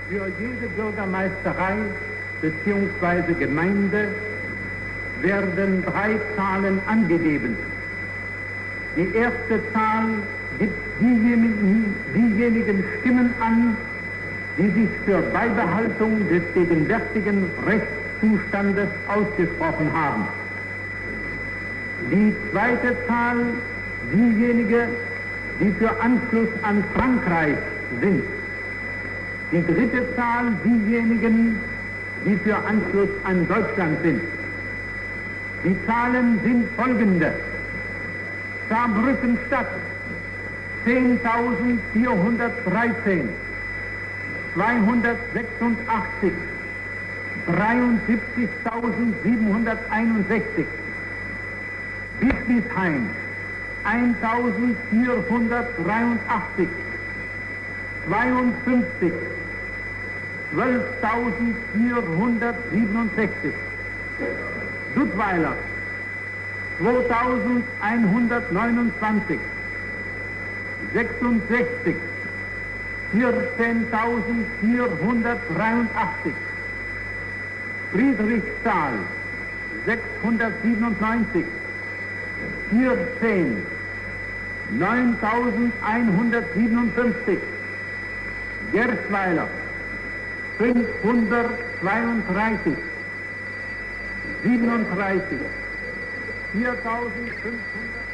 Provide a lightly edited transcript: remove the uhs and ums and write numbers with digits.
Für jede Bürgermeisterei bzw. Gemeinde werden 3 Zahlen angegeben. Die erste Zahl gibt diejenigen Stimmen an, die sich für Beibehaltung des gegenwärtigen Rechtszustandes ausgesprochen haben. Die zweite Zahl diejenigen, die für Anschluss an Frankreich sind. Die dritte Zahl diejenigen, die für Anschluss an Deutschland sind. Die Zahlen sind folgende: Saarbrücken-Stadt 10.413, 286, 73.761, Bischmisheim 1.483, 52, 12.467, Duttweiler 2.129, 66, 14.483, Friedrichsthal 697, 14, 9.157, Gersweiler 532, 37, 4.500.